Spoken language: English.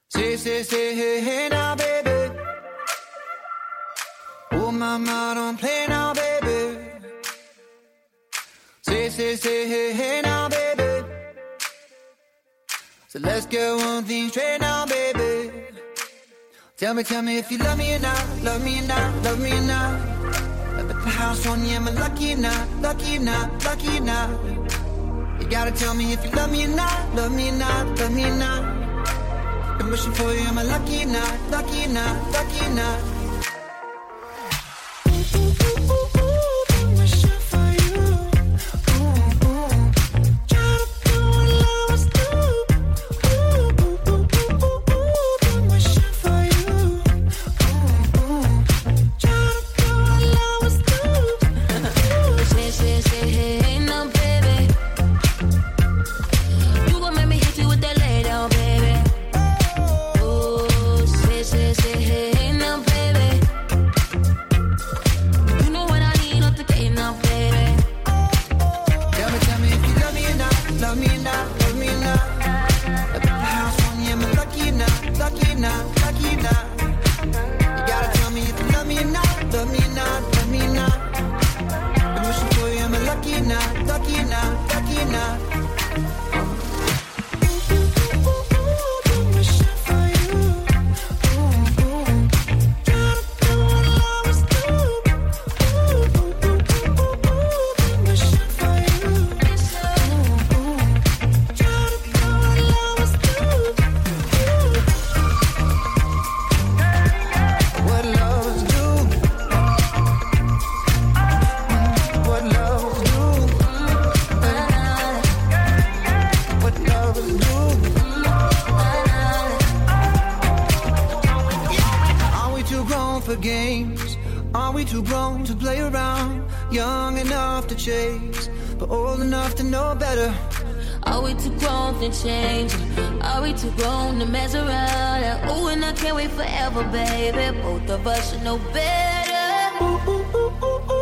Say, hey, hey now, baby. Oh, mama, don't play now, baby. Say, hey, hey now, baby. So let's get one thing straight now, baby. Tell me if you love me or not, love me or not, love me or not. I bet the house on you, am I lucky or not, lucky or not, lucky or not? You gotta tell me if you love me or not, love me or not, love me or not. I'm wishing for you, am I lucky or not, lucky or not, lucky or not? Change. Are we too grown to mess around? Ooh, and I can't wait forever, baby. Both of us should know better. Ooh, ooh, ooh, ooh, ooh.